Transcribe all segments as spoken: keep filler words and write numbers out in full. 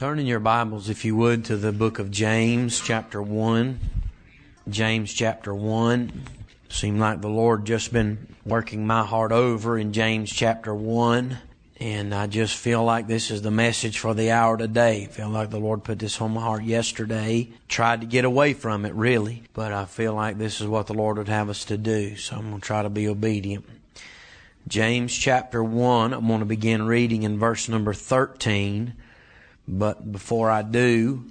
Turn in your Bibles, if you would, to the book of James, chapter one. James, chapter one. Seemed like the Lord just been working my heart over in James, chapter one. And I just feel like this is the message for the hour today. I feel like the Lord put this on my heart yesterday. Tried to get away from it, really. But I feel like this is what the Lord would have us to do. So I'm going to try to be obedient. James, chapter one. I'm going to begin reading in verse number thirteen. But before I do,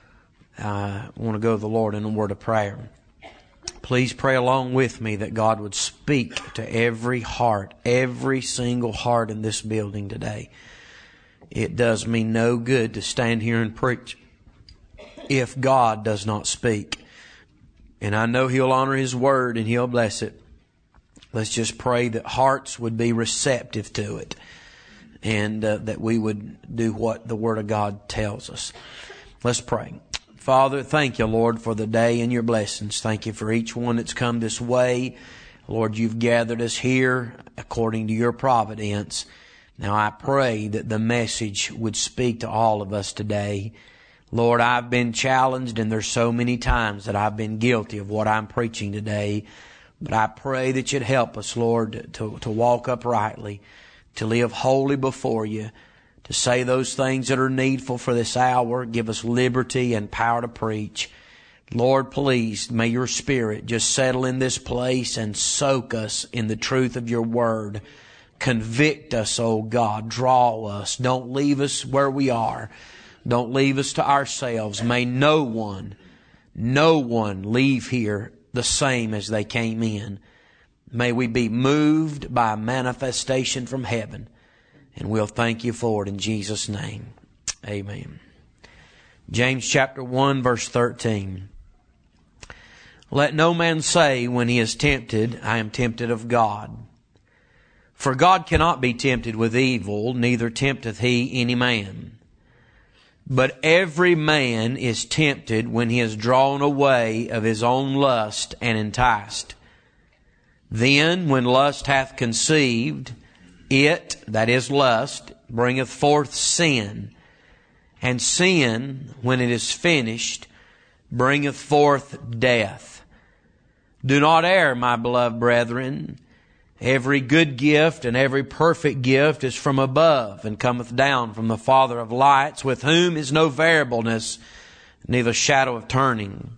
I want to go to the Lord in a word of prayer. Please pray along with me that God would speak to every heart, every single heart in this building today. It does me no good to stand here and preach if God does not speak. And I know He'll honor His word and He'll bless it. Let's just pray that hearts would be receptive to it. And uh, that we would do what the Word of God tells us. Let's pray. Father, thank you, Lord, for the day and your blessings. Thank you for each one that's come this way. Lord, you've gathered us here according to your providence. Now I pray that the message would speak to all of us today. Lord, I've been challenged, and there's so many times that I've been guilty of what I'm preaching today. But I pray that you'd help us, Lord, to, to walk uprightly, to live holy before you, to say those things that are needful for this hour. Give us liberty and power to preach. Lord, please, may your Spirit just settle in this place and soak us in the truth of your word. Convict us, oh God. Draw us. Don't leave us where we are. Don't leave us to ourselves. May no one, no one leave here the same as they came in. May we be moved by a manifestation from heaven. And we'll thank you for it in Jesus' name. Amen. James chapter one, verse thirteen. Let no man say when he is tempted, I am tempted of God. For God cannot be tempted with evil, neither tempteth He any man. But every man is tempted when he is drawn away of his own lust and enticed. Then, when lust hath conceived, it, that is lust, bringeth forth sin. And sin, when it is finished, bringeth forth death. Do not err, my beloved brethren. Every good gift and every perfect gift is from above, and cometh down from the Father of lights, with whom is no variableness, neither shadow of turning.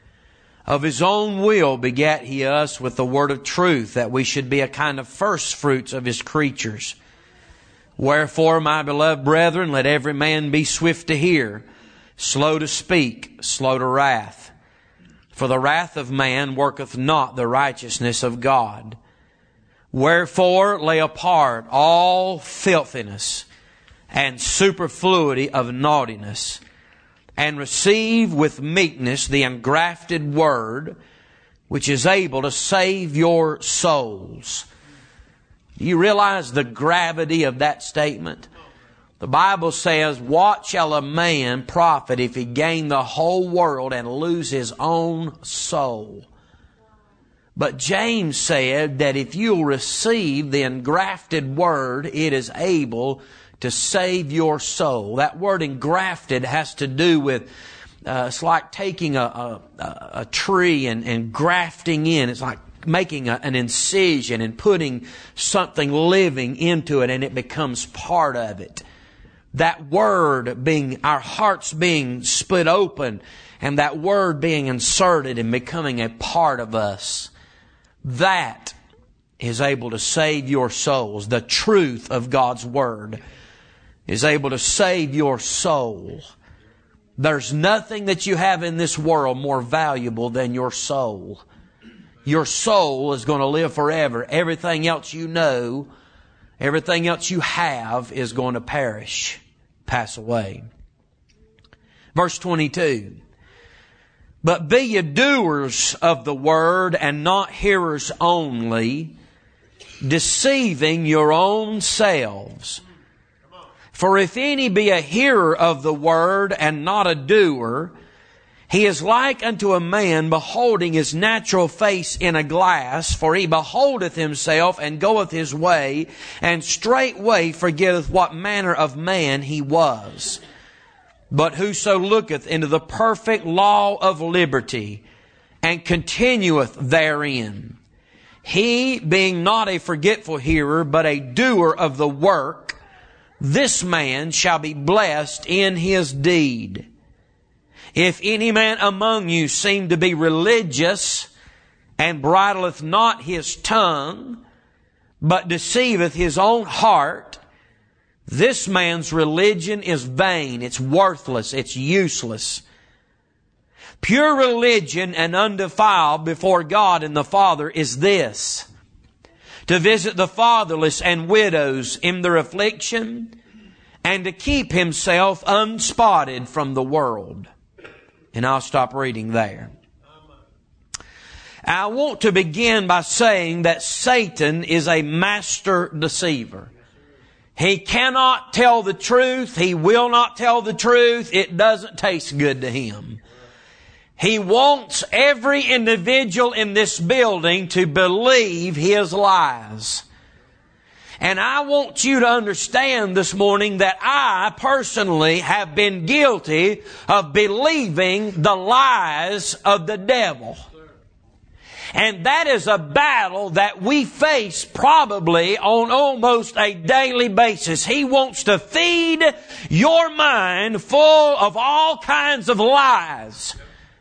Of His own will begat He us with the word of truth, that we should be a kind of first fruits of His creatures. Wherefore, my beloved brethren, let every man be swift to hear, slow to speak, slow to wrath. For the wrath of man worketh not the righteousness of God. Wherefore, lay apart all filthiness and superfluity of naughtiness, and receive with meekness the engrafted word, which is able to save your souls. Do you realize the gravity of that statement? The Bible says, what shall a man profit if he gain the whole world and lose his own soul? But James said that if you'll receive the engrafted word, it is able to save your soul. That word engrafted has to do with, uh, it's like taking a, a, a tree and, and grafting in. It's like making a, an incision and putting something living into it, and it becomes part of it. That word being, our hearts being split open, and that word being inserted and becoming a part of us. That is able to save your souls. The truth of God's word is able to save your soul. There's nothing that you have in this world more valuable than your soul. Your soul is going to live forever. Everything else you know, everything else you have is going to perish, pass away. Verse twenty-two. But be ye doers of the word, and not hearers only, deceiving your own selves. For if any be a hearer of the word, and not a doer, he is like unto a man beholding his natural face in a glass. For he beholdeth himself, and goeth his way, and straightway forgetteth what manner of man he was. But whoso looketh into the perfect law of liberty, and continueth therein, he being not a forgetful hearer, but a doer of the work, this man shall be blessed in his deed. If any man among you seem to be religious, and bridleth not his tongue, but deceiveth his own heart, this man's religion is vain, it's worthless, it's useless. Pure religion and undefiled before God and the Father is this: to visit the fatherless and widows in their affliction, and to keep himself unspotted from the world. And I'll stop reading there. I want to begin by saying that Satan is a master deceiver. He cannot tell the truth. He will not tell the truth. It doesn't taste good to him. He wants every individual in this building to believe his lies. And I want you to understand this morning that I personally have been guilty of believing the lies of the devil. And that is a battle that we face probably on almost a daily basis. He wants to feed your mind full of all kinds of lies.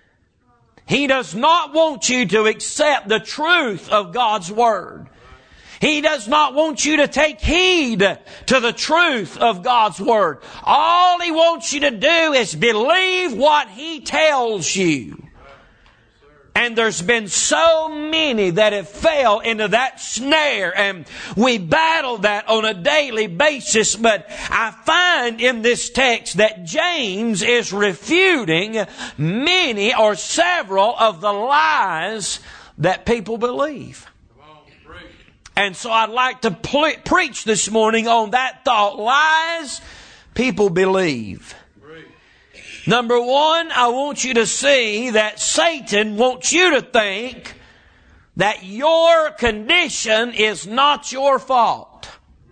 He does not want you to accept the truth of God's Word. He does not want you to take heed to the truth of God's Word. All He wants you to do is believe what He tells you. And there's been so many that have fell into that snare, and we battle that on a daily basis. But I find in this text that James is refuting many or several of the lies that people believe. And so I'd like to ple- preach this morning on that thought: lies people believe. Number one, I want you to see that Satan wants you to think that your condition is not your fault.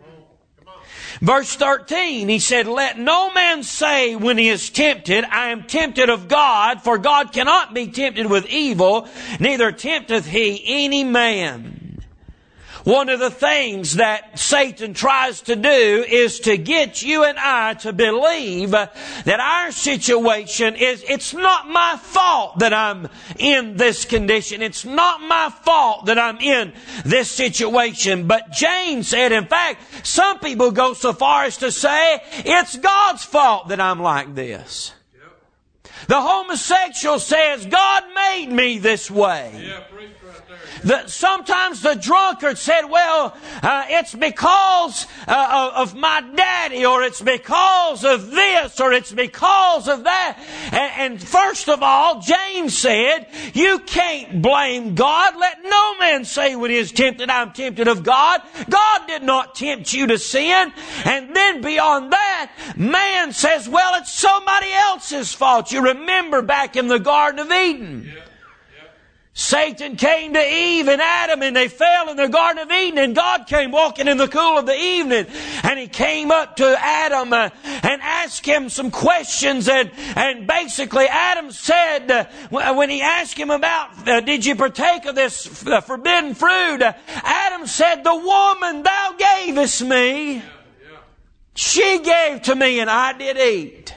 Verse thirteen, he said, "Let no man say when he is tempted, I am tempted of God, for God cannot be tempted with evil, neither tempteth he any man." One of the things that Satan tries to do is to get you and I to believe that our situation is, it's not my fault that I'm in this condition. It's not my fault that I'm in this situation. But James said, in fact, some people go so far as to say, it's God's fault that I'm like this. The homosexual says, God made me this way. Yeah, preach right there. The, sometimes the drunkard said, well, uh, it's because uh, of my daddy, or it's because of this, or it's because of that. And, and first of all, James said, you can't blame God. Let no man say when he is tempted, I'm tempted of God. God did not tempt you to sin. And then beyond that, man says, well, it's somebody else's fault. You remember back in the Garden of Eden. Yeah. Satan came to Eve and Adam, and they fell in the Garden of Eden, and God came walking in the cool of the evening, and He came up to Adam uh, and asked him some questions, and, and basically Adam said, uh, when he asked him about, uh, did you partake of this uh, forbidden fruit? Uh, Adam said, the woman thou gavest me, Yeah, yeah. she gave to me, and I did eat.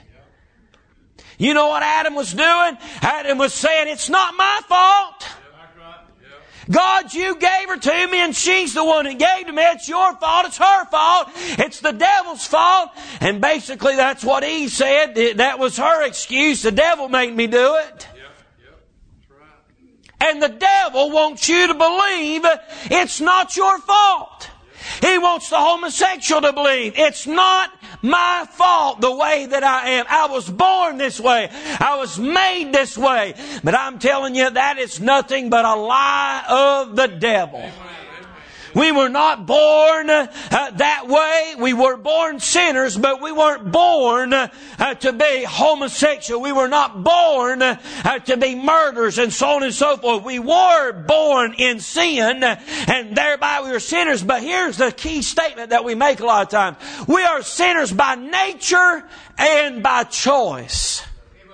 You know what Adam was doing? Adam was saying, it's not my fault. God, you gave her to me, and she's the one who gave to me. It's your fault. It's her fault. It's the devil's fault. And basically that's what he said. That was her excuse. The devil made me do it. Yep, yep. That's right. And the devil wants you to believe it's not your fault. He wants the homosexual to believe it's not my fault the way that I am. I was born this way. I was made this way. But I'm telling you, that is nothing but a lie of the devil. We were not born uh, that way. We were born sinners, but we weren't born uh, to be homosexual. We were not born uh, to be murderers and so on and so forth. We were born in sin, uh, and thereby we were sinners. But here's the key statement that we make a lot of times. We are sinners by nature and by choice.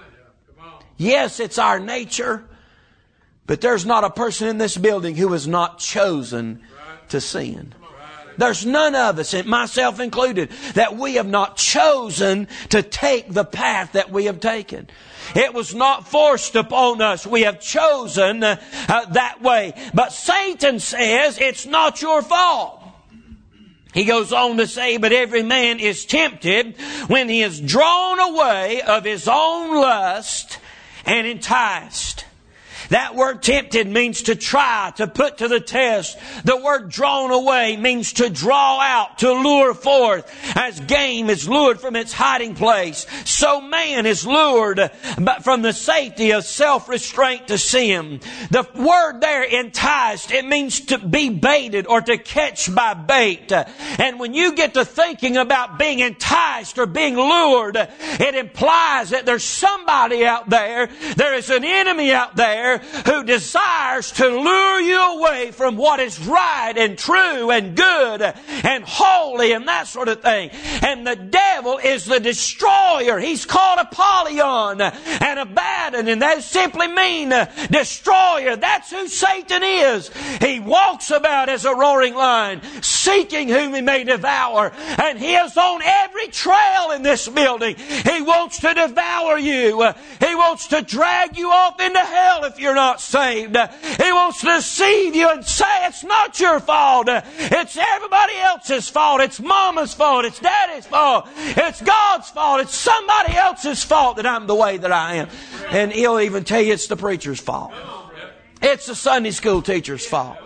Yes, it's our nature, but there's not a person in this building who has not chosen to sin. There's none of us, myself included, that we have not chosen to take the path that we have taken. It was not forced upon us. We have chosen uh, uh, that way. But Satan says it's not your fault. He goes on to say, but every man is tempted when he is drawn away of his own lust and enticed. That word tempted means to try, to put to the test. The word drawn away means to draw out, to lure forth. As game is lured from its hiding place, so man is lured from the safety of self-restraint to sin. The word there, enticed, it means to be baited or to catch by bait. And when you get to thinking about being enticed or being lured, it implies that there's somebody out there, there is an enemy out there who desires to lure you away from what is right and true and good and holy and that sort of thing. And the devil is the destroyer. He's called Apollyon and Abaddon, and that simply mean destroyer. That's who Satan is. He walks about as a roaring lion, seeking whom he may devour, and he is on every trail in this building. He wants to devour you. He wants to drag you off into hell if you're not saved. He wants to deceive you and say it's not your fault. It's everybody else's fault. It's mama's fault. It's daddy's fault. It's God's fault. It's somebody else's fault that I'm the way that I am. And he'll even tell you it's the preacher's fault. It's the Sunday school teacher's fault.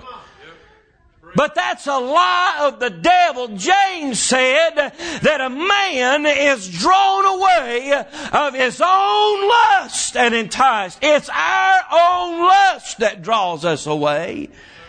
But that's a lie of the devil. James said that a man is drawn away of his own lust and enticed. It's our own lust that draws us away.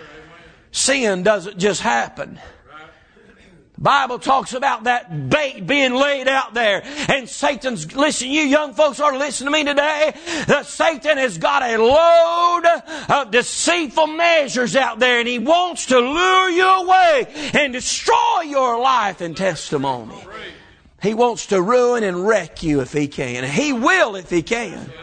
Sin doesn't just happen. The Bible talks about that bait being laid out there. And Satan's, listen, you young folks ought to listen to me today. That Satan has got a load of deceitful measures out there. And he wants to lure you away and destroy your life and testimony. He wants to ruin and wreck you if he can. He will if he can.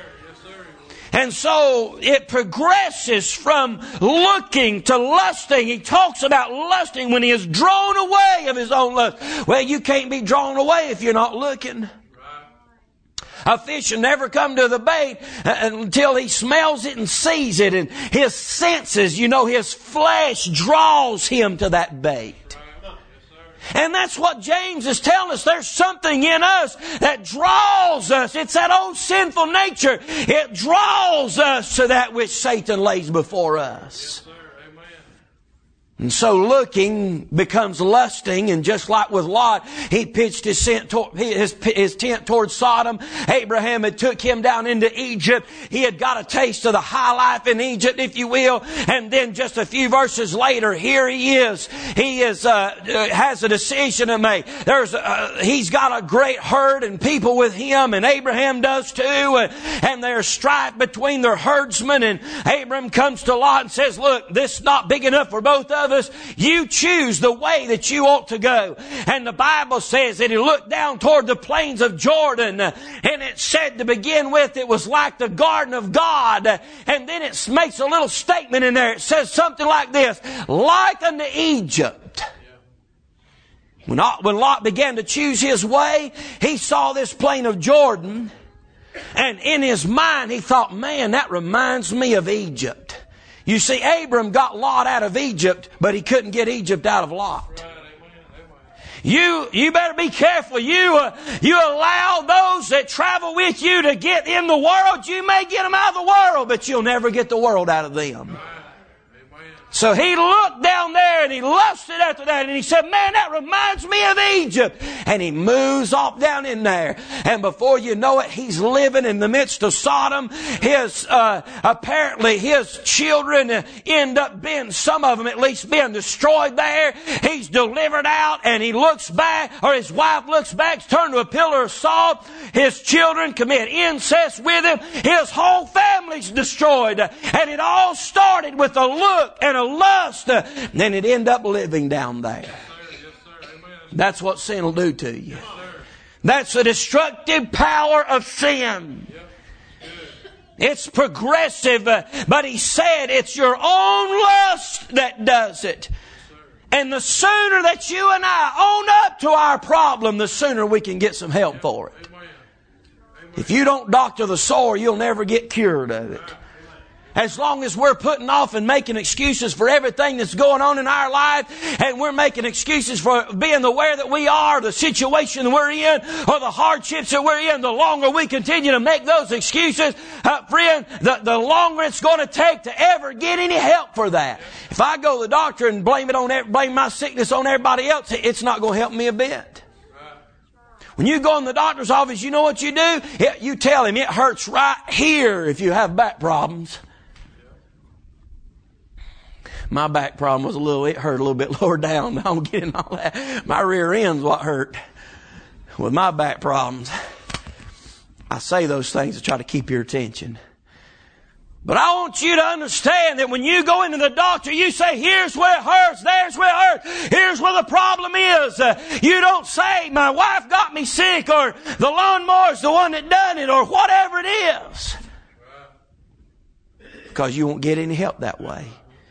And so it progresses from looking to lusting. He talks about lusting when he is drawn away of his own lust. Well, you can't be drawn away if you're not looking. A fish will never come to the bait until he smells it and sees it. And his senses, you know, his flesh draws him to that bait. And that's what James is telling us. There's something in us that draws us. It's that old sinful nature. It draws us to that which Satan lays before us. And so looking becomes lusting, and just like with Lot, he pitched his tent, toward, his, his tent towards Sodom. Abraham had took him down into Egypt. He had got a taste of the high life in Egypt, if you will. And then just a few verses later, here he is. He is uh, has a decision to make. There's uh, he's got a great herd and people with him, and Abraham does too. And, and there's strife between their herdsmen. And Abraham comes to Lot and says, "Look, this is not big enough for both of us. You choose the way that you ought to go." And the Bible says that he looked down toward the plains of Jordan, and it said to begin with it was like the garden of God. And then it makes a little statement in there. It says something like this: like unto Egypt. When Lot began to choose his way, he saw this plain of Jordan, and in his mind he thought, man, that reminds me of Egypt. You see, Abram got Lot out of Egypt, but he couldn't get Egypt out of Lot. You, you better be careful. You, uh, you allow those that travel with you to get in the world. You may get them out of the world, but you'll never get the world out of them. So he looked down there and he lusted after that, and he said, man, that reminds me of Egypt. And he moves off down in there. And before you know it, he's living in the midst of Sodom. His, uh, apparently his children end up being, some of them at least, being destroyed there. He's delivered out, and he looks back, or his wife looks back, turned to a pillar of salt. His children commit incest with him. His whole family's destroyed. And it all started with a look and a lust, uh, and it end up living down there. Yes, sir. Yes, sir. Amen. That's what sin will do to you. Yes, sir. That's the destructive power of sin. Yep. It's progressive, uh, but he said it's your own lust that does it. And the sooner that you and I own up to our problem, the sooner we can get some help for it. Amen. Amen. If you don't doctor the sore, you'll never get cured of it. As long as we're putting off and making excuses for everything that's going on in our life, and we're making excuses for being the way that we are, the situation we're in, or the hardships that we're in, the longer we continue to make those excuses, uh, friend, the, the longer it's going to take to ever get any help for that. If I go to the doctor and blame it on, blame my sickness on everybody else, it's not going to help me a bit. When you go in the doctor's office, you know what you do? You tell him it hurts right here if you have back problems. My back problem was a little, it hurt a little bit lower down. I don't get in all that. My rear end's what hurt with my back problems. I say those things to try to keep your attention. But I want you to understand that when you go into the doctor, you say, here's where it hurts, there's where it hurts, here's where the problem is. Uh, you don't say, my wife got me sick, or the lawnmower's the one that done it, or whatever it is. Because you won't get any help that way.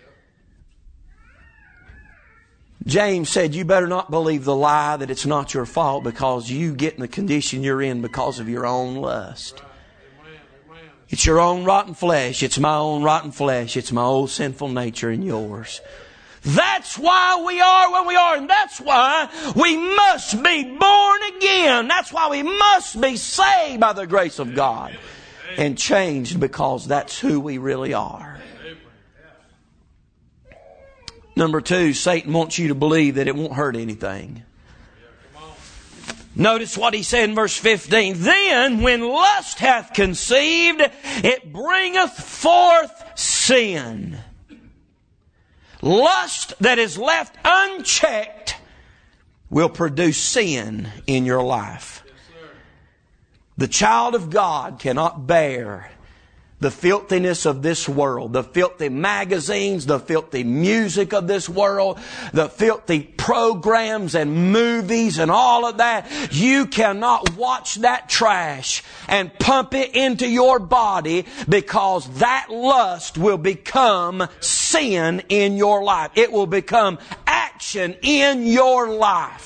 James said, you better not believe the lie that it's not your fault because you get in the condition you're in because of your own lust. It's your own rotten flesh. It's my own rotten flesh. It's my old sinful nature and yours. That's why we are where we are, and that's why we must be born again. That's why we must be saved by the grace of God and changed, because that's who we really are. Number two, Satan wants you to believe that it won't hurt anything. Notice what he said in verse fifteen. Then when lust hath conceived, it bringeth forth sin. Lust that is left unchecked will produce sin in your life. The child of God cannot bear the filthiness of this world, the filthy magazines, the filthy music of this world, the filthy programs and movies and all of that. You cannot watch that trash and pump it into your body, because that lust will become sin in your life. It will become action in your life.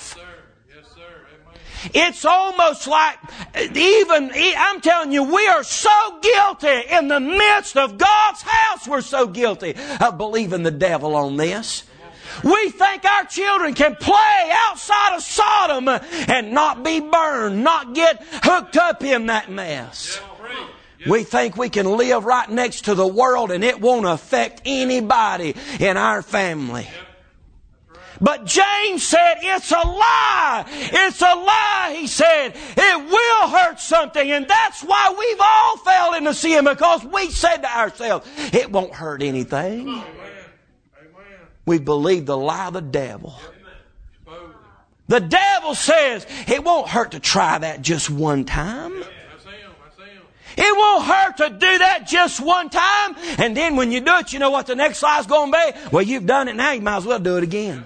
It's almost like, even, I'm telling you, we are so guilty in the midst of God's house. We're so guilty of believing the devil on this. We think our children can play outside of Sodom and not be burned, not get hooked up in that mess. We think we can live right next to the world and it won't affect anybody in our family. But James said, it's a lie. It's a lie, he said. It will hurt something. And that's why we've all fell into sin, because we said to ourselves, it won't hurt anything. Amen. We believe the lie of the devil. Amen. The devil says, it won't hurt to try that just one time. It won't hurt to do that just one time. And then when you do it, you know what the next lie's going to be? Well, you've done it now, you might as well do it again.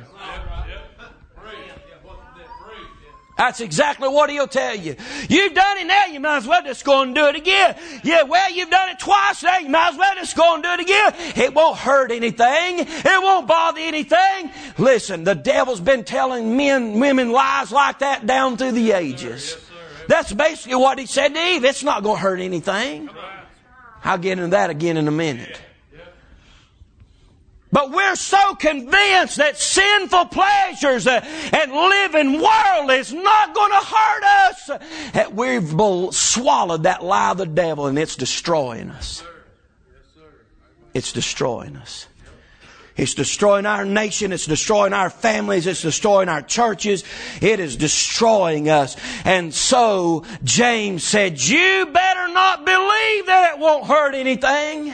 That's exactly what he'll tell you. You've done it now, you might as well just go and do it again. Yeah, well, you've done it twice now, you might as well just go and do it again. It won't hurt anything. It won't bother anything. Listen, the devil's been telling men, women lies like that down through the ages. That's basically what he said to Eve. It's not going to hurt anything. I'll get into that again in a minute. But we're so convinced that sinful pleasures and living world is not going to hurt us that we've swallowed that lie of the devil, and it's destroying us. It's destroying us. It's destroying our nation. It's destroying our families. It's destroying our churches. It is destroying us. And so James said, you better not believe that it won't hurt anything.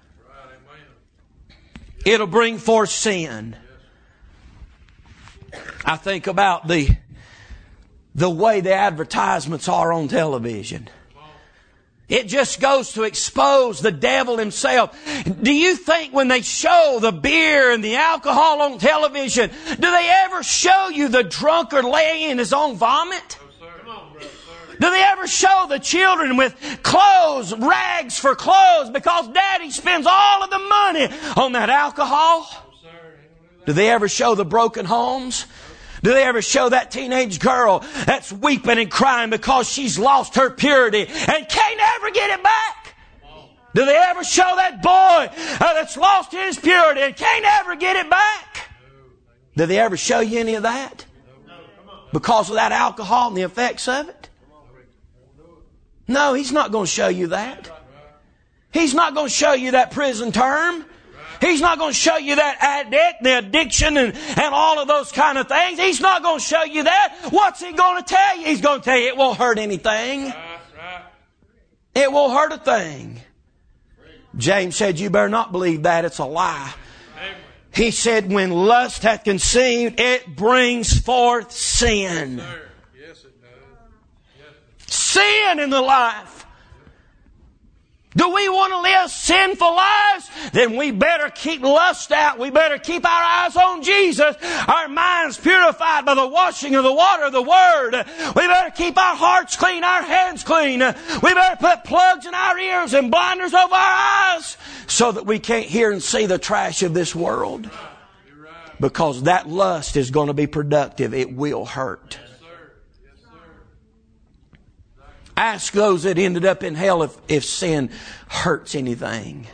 It'll bring forth sin. I think about the, the way the advertisements are on television. It just goes to expose the devil himself. Do you think when they show the beer and the alcohol on television, do they ever show you the drunkard laying in his own vomit? Do they ever show the children with clothes, rags for clothes, because daddy spends all of the money on that alcohol? Do they ever show the broken homes? Do they ever show that teenage girl that's weeping and crying because she's lost her purity and can't ever get it back? Do they ever show that boy uh, that's lost his purity and can't ever get it back? Do they ever show you any of that? Because of that alcohol and the effects of it? No, he's not going to show you that. He's not going to show you that prison term. He's not going to show you that addict, the addiction and, and all of those kind of things. He's not going to show you that. What's he going to tell you? He's going to tell you it won't hurt anything. It won't hurt a thing. James said, you better not believe that. It's a lie. He said, when lust hath conceived, it brings forth sin. Sin in the life. Do we want to live sinful lives? Then we better keep lust out. We better keep our eyes on Jesus. Our minds purified by the washing of the water of the Word. We better keep our hearts clean, our hands clean. We better put plugs in our ears and blinders over our eyes so that we can't hear and see the trash of this world. Because that lust is going to be productive. It will hurt. Ask those that ended up in hell if, if sin hurts anything.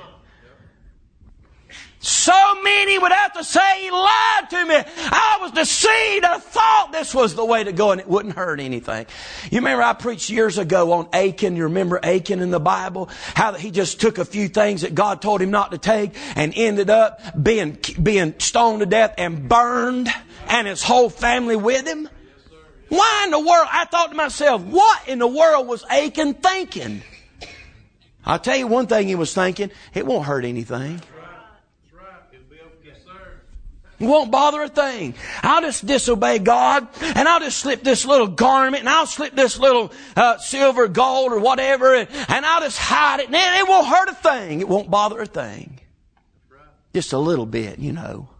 So many would have to say, he lied to me. I was deceived. I thought this was the way to go and it wouldn't hurt anything. You remember I preached years ago on Achan. You remember Achan in the Bible? How he just took a few things that God told him not to take and ended up being, being stoned to death and burned, and his whole family with him. Why in the world? I thought to myself, what in the world was Achan thinking? I'll tell you one thing he was thinking. It won't hurt anything. It won't bother a thing. I'll just disobey God, and I'll just slip this little garment, and I'll slip this little uh, silver, gold, or whatever, and, and I'll just hide it, and it won't hurt a thing. It won't bother a thing. Just a little bit, you know.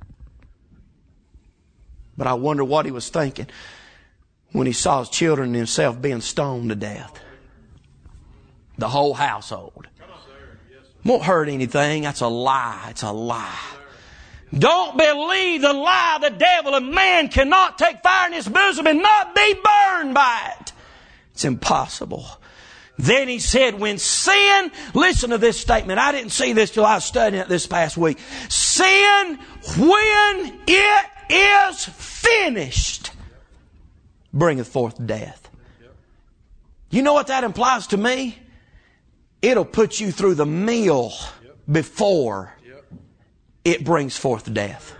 But I wonder what he was thinking when he saw his children and himself being stoned to death. The whole household. Won't hurt anything. That's a lie. It's a lie. Don't believe the lie. The devil, a man cannot take fire in his bosom and not be burned by it. It's impossible. Then he said, when sin, listen to this statement. I didn't see this till I was studying it this past week. Sin, when it is finished, bringeth forth death. You know what that implies to me? It'll put you through the meal before it brings forth death.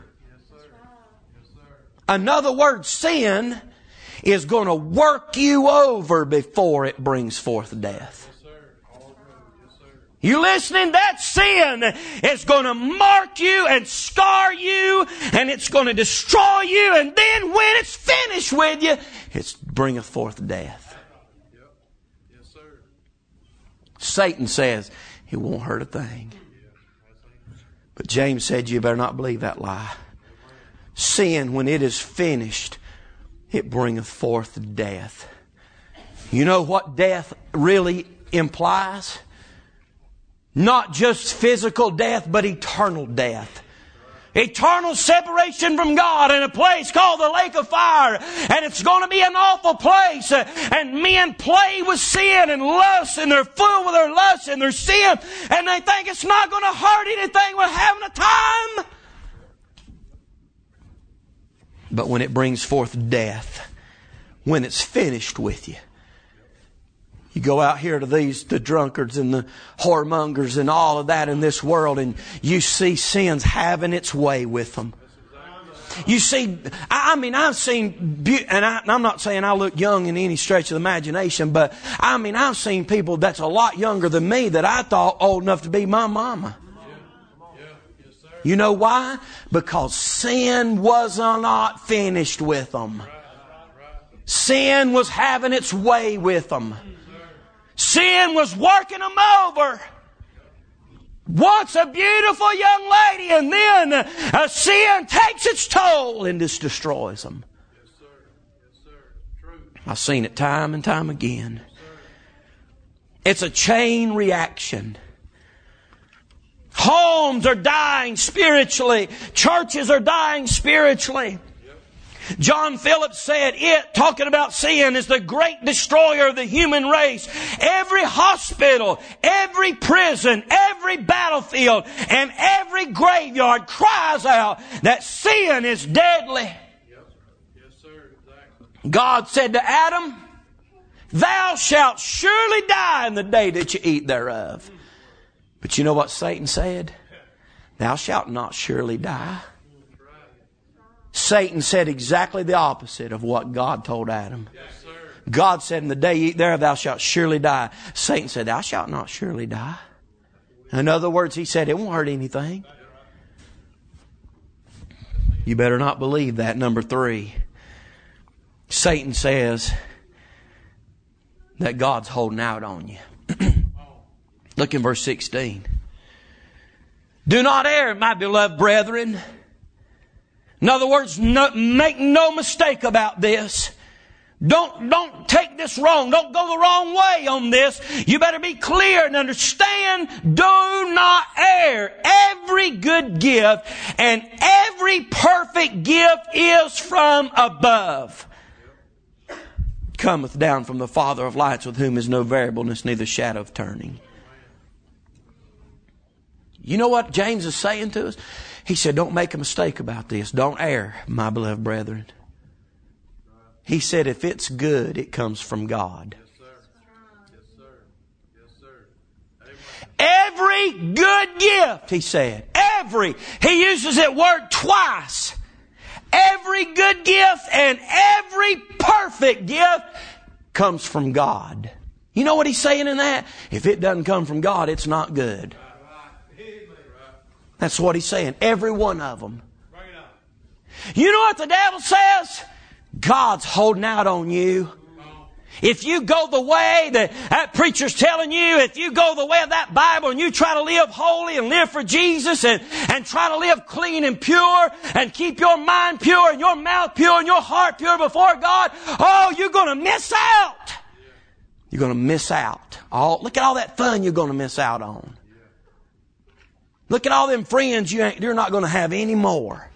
In other words, sin is going to work you over before it brings forth death. You listening? That sin is going to mark you and scar you, and it's going to destroy you, and then when it's finished with you, it bringeth forth death. Satan says it won't hurt a thing. But James said you better not believe that lie. Sin, when it is finished, it bringeth forth death. You know what death really implies? Not just physical death, but eternal death. Eternal separation from God in a place called the lake of fire. And it's going to be an awful place. And men play with sin and lust, and they're full with their lust and their sin. And they think it's not going to hurt anything. We're having a time. But when it brings forth death, when it's finished with you, You go out here to these, the drunkards and the whoremongers and all of that in this world, and you see sin's having its way with them. You see, I mean, I've seen, and I, I'm not saying I look young in any stretch of the imagination, but I mean, I've seen people that's a lot younger than me that I thought old enough to be my mama. You know why? Because sin was not finished with them. Sin was having its way with them. Sin was working them over. Once a beautiful young lady, and then uh, sin takes its toll and just destroys them. Yes, sir. Yes, sir. True. I've seen it time and time again. It's a chain reaction. Homes are dying spiritually. Churches are dying spiritually. John Phillips said it, talking about sin, is the great destroyer of the human race. Every hospital, every prison, every battlefield, and every graveyard cries out that sin is deadly. Yes, sir. Exactly. God said to Adam, "Thou shalt surely die in the day that you eat thereof." But you know what Satan said? "Thou shalt not surely die." Satan said exactly the opposite of what God told Adam. Yes, sir. God said, "In the day you eat thereof, thou shalt surely die." Satan said, "Thou shalt not surely die." In other words, he said, it won't hurt anything. You better not believe that. Number three, Satan says that God's holding out on you. Look in verse sixteen. "Do not err, my beloved brethren." In other words, no, make no mistake about this. Don't, don't take this wrong. Don't go the wrong way on this. You better be clear and understand. Do not err. Every good gift and every perfect gift is from above. Cometh down from the Father of lights, with whom is no variableness, neither shadow of turning. You know what James is saying to us? He said, don't make a mistake about this. Don't err, my beloved brethren. He said, if it's good, it comes from God. Yes, sir. Yes, sir. Yes, sir. Amen. Every good gift, he said. Every. He uses that word twice. Every good gift and every perfect gift comes from God. You know what he's saying in that? If it doesn't come from God, it's not good. That's what he's saying. Every one of them. You know what the devil says? God's holding out on you. If you go the way that that preacher's telling you, if you go the way of that Bible and you try to live holy and live for Jesus and, and try to live clean and pure and keep your mind pure and your mouth pure and your heart pure before God, oh, you're going to miss out. You're going to miss out. All, look at all that fun you're going to miss out on. Look at all them friends you ain't, you're not going to have any more.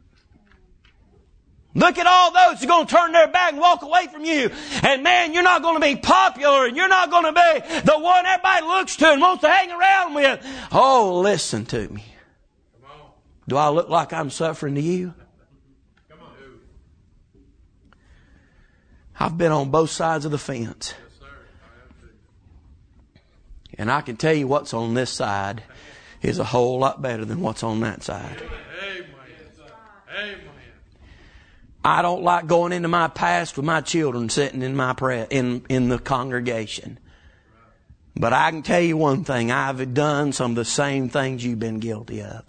Look at all those who are going to turn their back and walk away from you. And man, you're not going to be popular and you're not going to be the one everybody looks to and wants to hang around with. Oh, listen to me. Come on. Do I look like I'm suffering to you? Come on. I've been on both sides of the fence. Yes, sir. I have to. And I can tell you what's on this side is a whole lot better than what's on that side. Amen. Amen. I don't like going into my past with my children sitting in my prayer, in, in the congregation. But I can tell you one thing. I've done some of the same things you've been guilty of.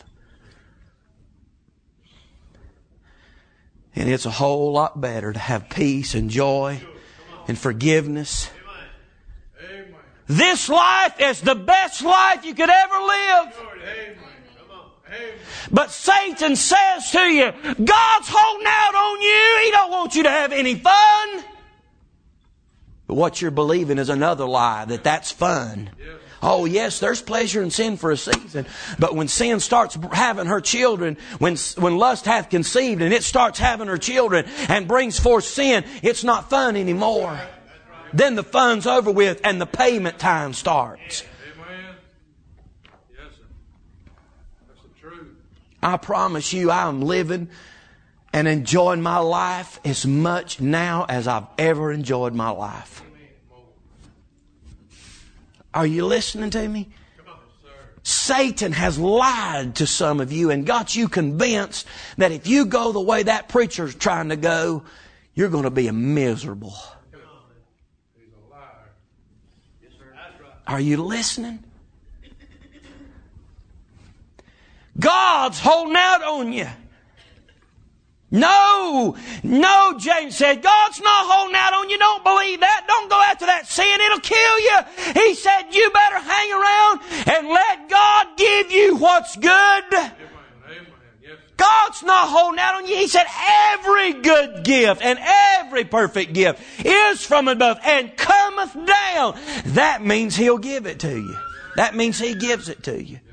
And it's a whole lot better to have peace and joy and forgiveness. Amen. This life is the best life you could ever live. Lord, amen. Come on. Amen. But Satan says to you, God's holding out on you. He don't want you to have any fun. But what you're believing is another lie, that that's fun. Yes. Oh, yes, there's pleasure in sin for a season. But when sin starts having her children, when, when lust hath conceived and it starts having her children and brings forth sin, it's not fun anymore. Right. Then the fun's over with and the payment time starts. Amen. Yes, sir. That's the truth. I promise you, I'm living and enjoying my life as much now as I've ever enjoyed my life. Are you listening to me? Satan has lied to some of you and got you convinced that if you go the way that preacher's trying to go, you're going to be miserable. Are you listening? God's holding out on you. No, no, James said, God's not holding out on you. Don't believe that. Don't go after that sin. It'll kill you. He said, you better hang around and let God give you what's good. Amen. Amen. Yes. God's not holding out on you. He said, every good gift and every perfect gift is from above and cometh down. That means He'll give it to you. That means He gives it to you.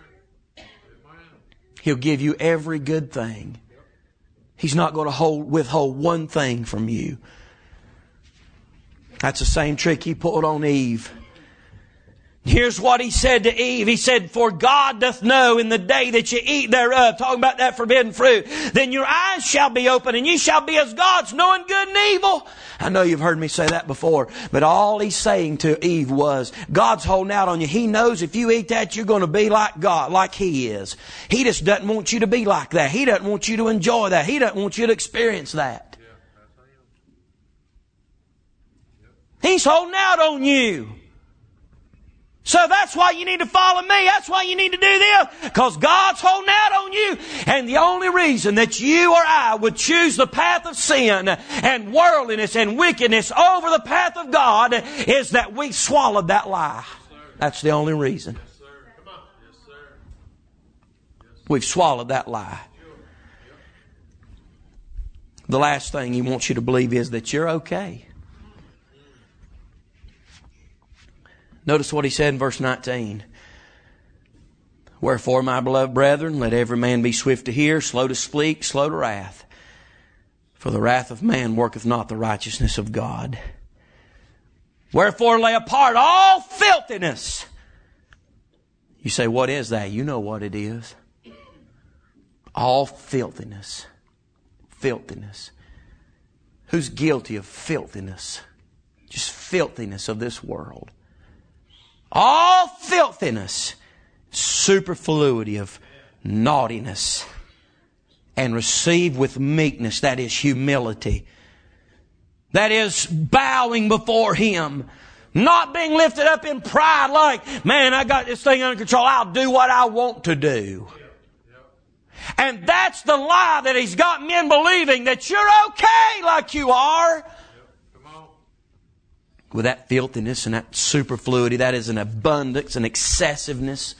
He'll give you every good thing. He's not going to hold, withhold one thing from you. That's the same trick He pulled on Eve. Here's what He said to Eve. He said, for God doth know in the day that you eat thereof, talking about that forbidden fruit, then your eyes shall be open and ye shall be as gods, knowing good and evil. I know you've heard me say that before, but all He's saying to Eve was, God's holding out on you. He knows if you eat that, you're going to be like God, like He is. He just doesn't want you to be like that. He doesn't want you to enjoy that. He doesn't want you to experience that. He's holding out on you. So that's why you need to follow me. That's why you need to do this. Because God's holding out on you. And the only reason that you or I would choose the path of sin and worldliness and wickedness over the path of God is that we swallowed that lie. That's the only reason. We've swallowed that lie. The last thing He wants you to believe is that you're okay. Notice what He said in verse nineteen. Wherefore, my beloved brethren, let every man be swift to hear, slow to speak, slow to wrath. For the wrath of man worketh not the righteousness of God. Wherefore, lay apart all filthiness. You say, what is that? You know what it is. All filthiness. Filthiness. Who's guilty of filthiness? Just filthiness of this world. All filthiness, superfluity of naughtiness, and receive with meekness, that is humility. That is bowing before Him. Not being lifted up in pride like, man, I got this thing under control. I'll do what I want to do. And that's the lie that he's got men believing, that you're okay like you are. With that filthiness and that superfluity, that is an abundance, an excessiveness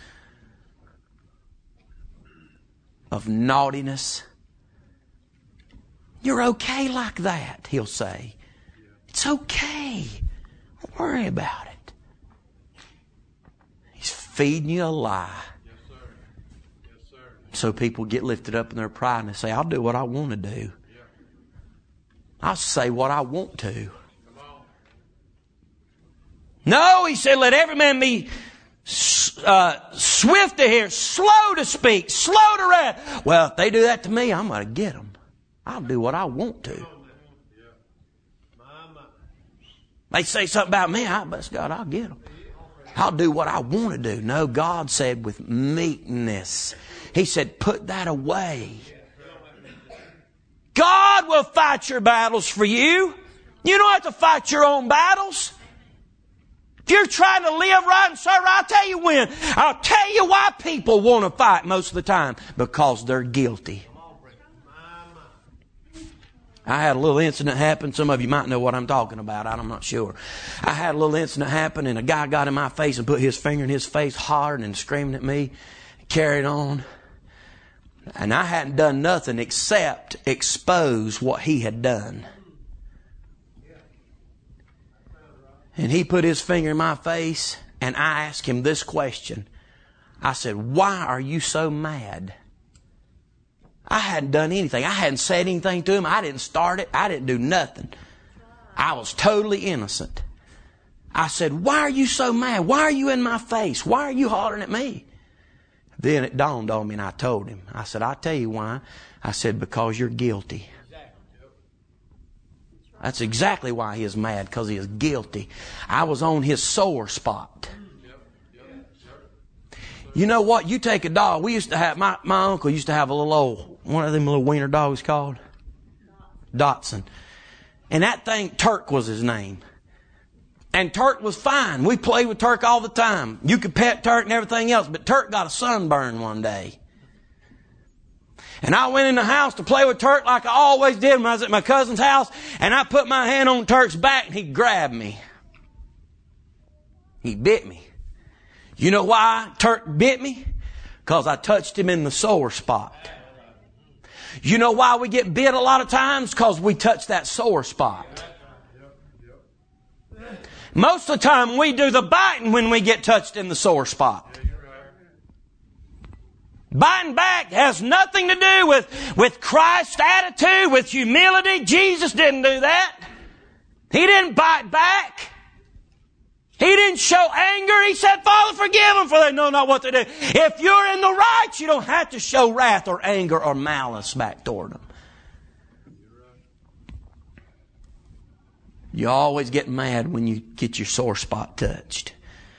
of naughtiness. You're okay like that, he'll say. It's okay. Don't worry about it. He's feeding you a lie. Yes, sir. Yes, sir. So people get lifted up in their pride and they say, I'll do what I want to do. Yeah. I'll say what I want to. No, he said, let every man be uh, swift to hear, slow to speak, slow to wrath. Well, if they do that to me, I'm going to get them. I'll do what I want to. They say something about me, I bless God, I'll get them. I'll do what I want to do. No, God said with meekness. He said, put that away. God will fight your battles for you. You don't have to fight your own battles. If you're trying to live right and serve right, I'll tell you when. I'll tell you why people want to fight most of the time. Because they're guilty. I had a little incident happen. Some of you might know what I'm talking about. I'm not sure. I had a little incident happen and a guy got in my face and put his finger in his face, hollering and screaming at me. Carried on. And I hadn't done nothing except expose what he had done. And he put his finger in my face and I asked him this question. I said, why are you so mad? I hadn't done anything. I hadn't said anything to him. I didn't start it. I didn't do nothing. I was totally innocent. I said, why are you so mad? Why are you in my face? Why are you hollering at me? Then it dawned on me and I told him. I said, I'll tell you why. I said, because you're guilty. That's exactly why he is mad, because he is guilty. I was on his sore spot. You know what? You take a dog. We used to have, my, my uncle used to have a little old, one of them little wiener dogs called Dotson. And that thing, Turk was his name. And Turk was fine. We played with Turk all the time. You could pet Turk and everything else, but Turk got a sunburn one day. And I went in the house to play with Turk like I always did when I was at my cousin's house, and I put my hand on Turk's back and he grabbed me. He bit me. You know why Turk bit me? Because I touched him in the sore spot. You know why we get bit a lot of times? Because we touch that sore spot. Most of the time we do the biting when we get touched in the sore spot. Biting back has nothing to do with, with Christ's attitude, with humility. Jesus didn't do that. He didn't bite back. He didn't show anger. He said, Father, forgive them, for they know not what they do. If you're in the right, you don't have to show wrath or anger or malice back toward them. You always get mad when you get your sore spot touched.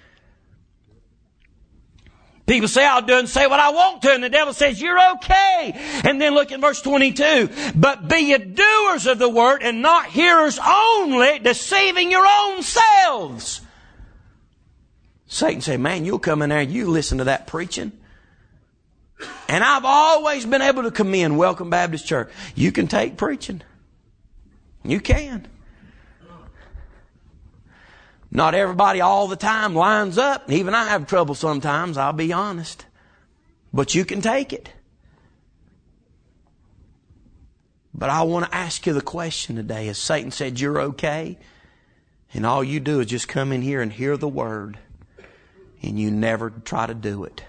People say, I'll do and say what I want to. And the devil says, you're okay. And then look at verse twenty-two. But be ye doers of the word and not hearers only, deceiving your own selves. Satan say, man, you'll come in there and you listen to that preaching. And I've always been able to commend Welcome Baptist Church. You can take preaching. You can. Not everybody all the time lines up. Even I have trouble sometimes, I'll be honest. But you can take it. But I want to ask you the question today. As Satan said, you're okay. And all you do is just come in here and hear the word. And you never try to do it.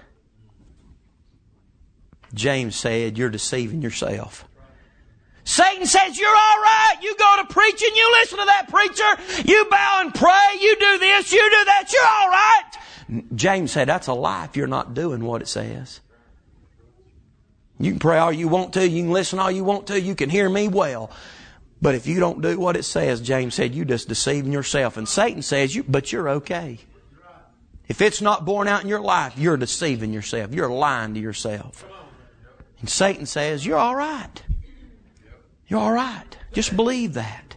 James said, you're deceiving yourself. Satan says, you're all right. You go to preaching, you listen to that preacher, you bow and pray, you do this, you do that, you're all right. James said, that's a lie if you're not doing what it says. You can pray all you want to, you can listen all you want to, you can hear me well. But if you don't do what it says, James said, you're just deceiving yourself. And Satan says, you, but you're okay. If it's not borne out in your life, you're deceiving yourself. You're lying to yourself. And Satan says, you're all right. You're all right. Just believe that.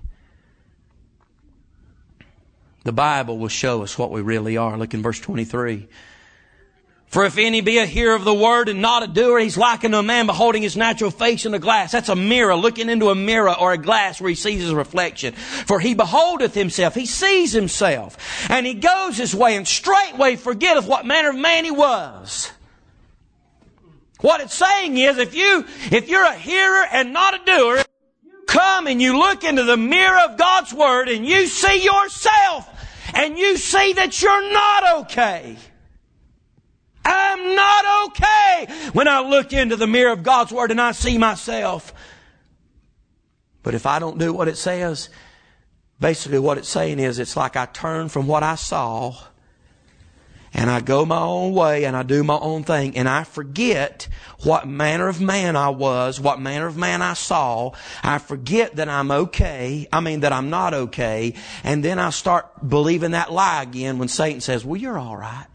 The Bible will show us what we really are. Look in verse twenty-three. For if any be a hearer of the word and not a doer, he's like unto a man beholding his natural face in a glass. That's a mirror, looking into a mirror or a glass where he sees his reflection. For he beholdeth himself, he sees himself, and he goes his way, and straightway forgetteth what manner of man he was. What it's saying is, if you, if you're a hearer and not a doer, come and you look into the mirror of God's Word and you see yourself and you see that you're not okay. I'm not okay when I look into the mirror of God's Word and I see myself. But if I don't do what it says, basically what it's saying is it's like I turn from what I saw and I go my own way and I do my own thing. And I forget what manner of man I was, what manner of man I saw. I forget that I'm okay. I mean that I'm not okay. And then I start believing that lie again when Satan says, well, you're all right.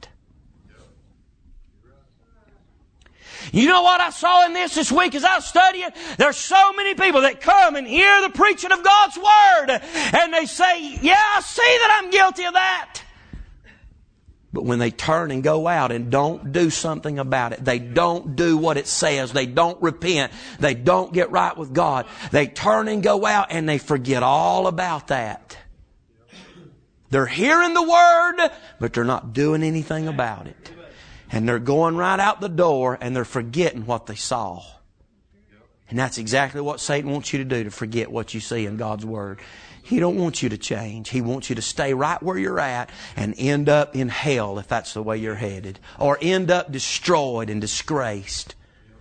You know what I saw in this this week as I was studying? There's so many people that come and hear the preaching of God's Word. And they say, yeah, I see that I'm guilty of that. But when they turn and go out and don't do something about it, they don't do what it says, they don't repent, they don't get right with God, they turn and go out and they forget all about that. They're hearing the Word, but they're not doing anything about it. And they're going right out the door and they're forgetting what they saw. And that's exactly what Satan wants you to do, to forget what you see in God's Word. He don't want you to change. He wants you to stay right where you're at and end up in hell if that's the way you're headed. Or end up destroyed and disgraced.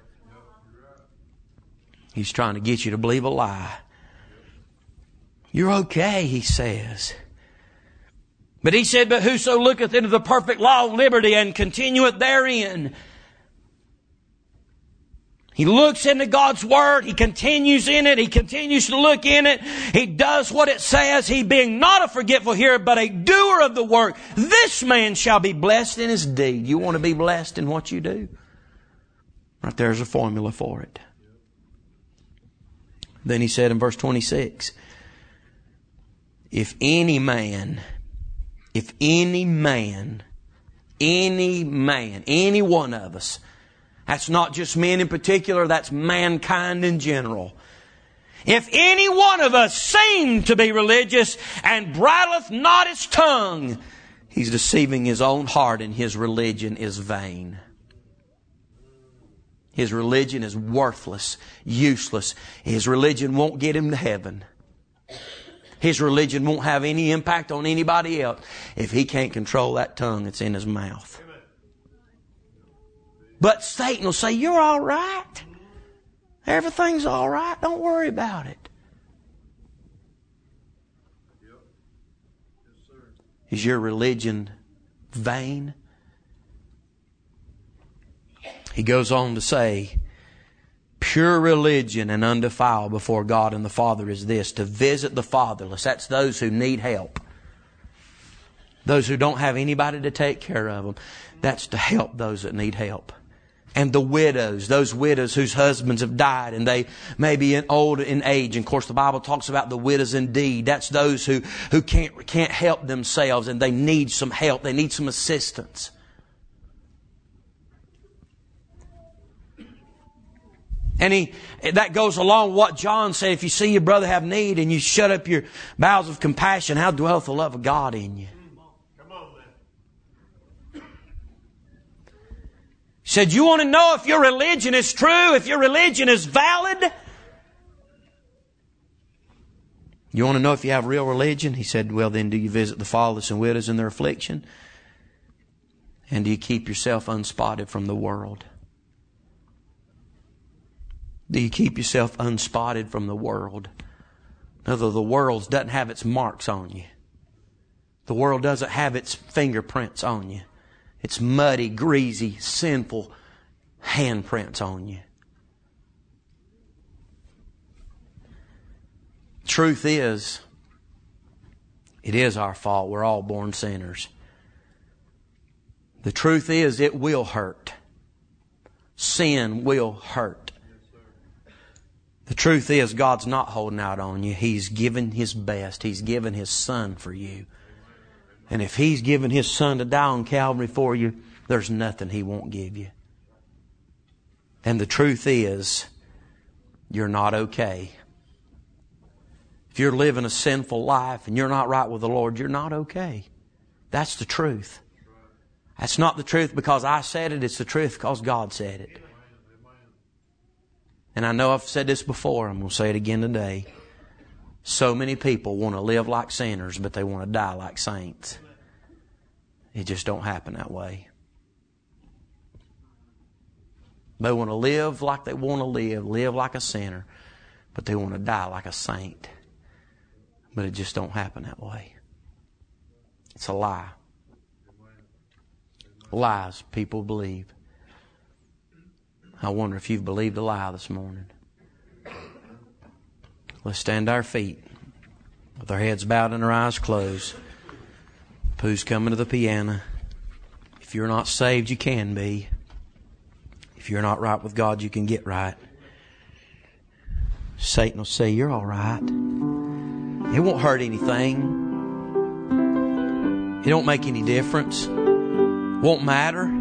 He's trying to get you to believe a lie. You're okay, he says. But he said, but whoso looketh into the perfect law of liberty and continueth therein. He looks into God's Word. He continues in it. He continues to look in it. He does what it says. He being not a forgetful hearer, but a doer of the work. This man shall be blessed in his deed. You want to be blessed in what you do? Right there's a formula for it. Then he said in verse twenty-six, if any man, if any man, any man, any one of us, that's not just men in particular, that's mankind in general. If any one of us seem to be religious and bridleth not his tongue, he's deceiving his own heart, and his religion is vain. His religion is worthless, useless. His religion won't get him to heaven. His religion won't have any impact on anybody else if he can't control that tongue that's in his mouth. But Satan will say, you're all right. Everything's all right. Don't worry about it. Is your religion vain? He goes on to say, pure religion and undefiled before God and the Father is this, to visit the fatherless. That's those who need help. Those who don't have anybody to take care of them. That's to help those that need help. And the widows, those widows whose husbands have died and they may be in old in age. And of course the Bible talks about the widows indeed. That's those who, who can't, can't help themselves and they need some help. They need some assistance. And he, that goes along with what John said. If you see your brother have need and you shut up your bowels of compassion, how dwelleth the love of God in you? Come on, man. He said, you want to know if your religion is true, if your religion is valid? You want to know if you have real religion? He said, well then do you visit the fatherless and widows in their affliction? And do you keep yourself unspotted from the world? Do you keep yourself unspotted from the world? In other words, the world doesn't have its marks on you. The world doesn't have its fingerprints on you. It's muddy, greasy, sinful handprints on you. Truth is, it is our fault. We're all born sinners. The truth is, it will hurt. Sin will hurt. The truth is, God's not holding out on you. He's given His best. He's given His Son for you. And if He's given His Son to die on Calvary for you, there's nothing He won't give you. And the truth is, you're not okay. If you're living a sinful life and you're not right with the Lord, you're not okay. That's the truth. That's not the truth because I said it. It's the truth because God said it. And I know I've said this before. I'm going to say it again today. So many people want to live like sinners, but they want to die like saints. It just don't happen that way. They want to live like they want to live, live like a sinner, but they want to die like a saint. But it just don't happen that way. It's a lie. Lies people believe. I wonder if you've believed a lie this morning. Let's stand to our feet with our heads bowed and our eyes closed. Pooh's coming to the piano. If you're not saved, you can be. If you're not right with God, you can get right. Satan will say, you're all right. It won't hurt anything. It don't make any difference. Won't matter.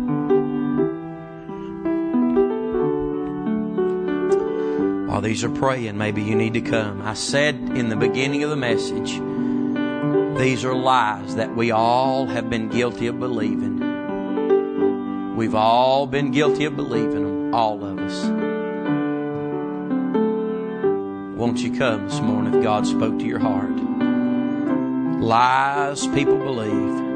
While these are praying, maybe you need to come. I said in the beginning of the message, these are lies that we all have been guilty of believing. We've all been guilty of believing them, all of us. Won't you come this morning if God spoke to your heart? Lies people believe.